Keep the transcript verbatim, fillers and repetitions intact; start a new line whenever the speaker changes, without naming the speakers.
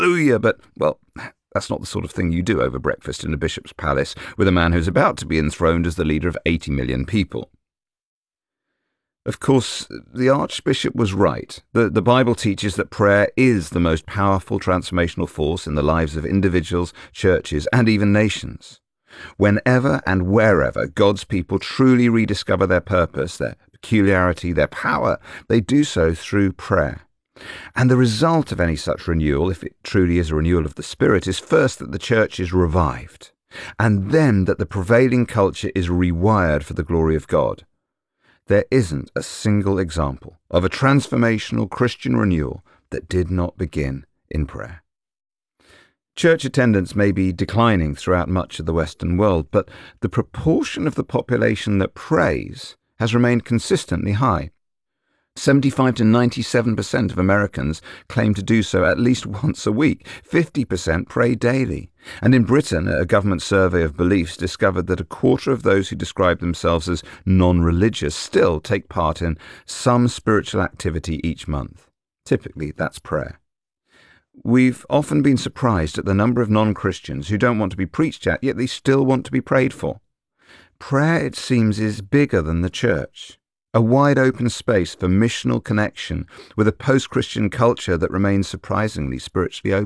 hallelujah, but, well, that's not the sort of thing you do over breakfast in a bishop's palace with a man who's about to be enthroned as the leader of eighty million people. Of course, the Archbishop was right. The, the Bible teaches that prayer is the most powerful transformational force in the lives of individuals, churches, and even nations. Whenever and wherever God's people truly rediscover their purpose, their peculiarity, their power, they do so through prayer. And the result of any such renewal, if it truly is a renewal of the Spirit, is first that the church is revived, and then that the prevailing culture is rewired for the glory of God. There isn't a single example of a transformational Christian renewal that did not begin in prayer. Church attendance may be declining throughout much of the Western world, but the proportion of the population that prays has remained consistently high. seventy-five to ninety-seven percent of Americans claim to do so at least once a week. fifty percent pray daily. And in Britain, a government survey of beliefs discovered that a quarter of those who describe themselves as non-religious still take part in some spiritual activity each month. Typically, that's prayer. We've often been surprised at the number of non-Christians who don't want to be preached at, yet they still want to be prayed for. Prayer, it seems, is bigger than the church. A wide-open space for missional connection with a post-Christian culture that remains surprisingly spiritually open.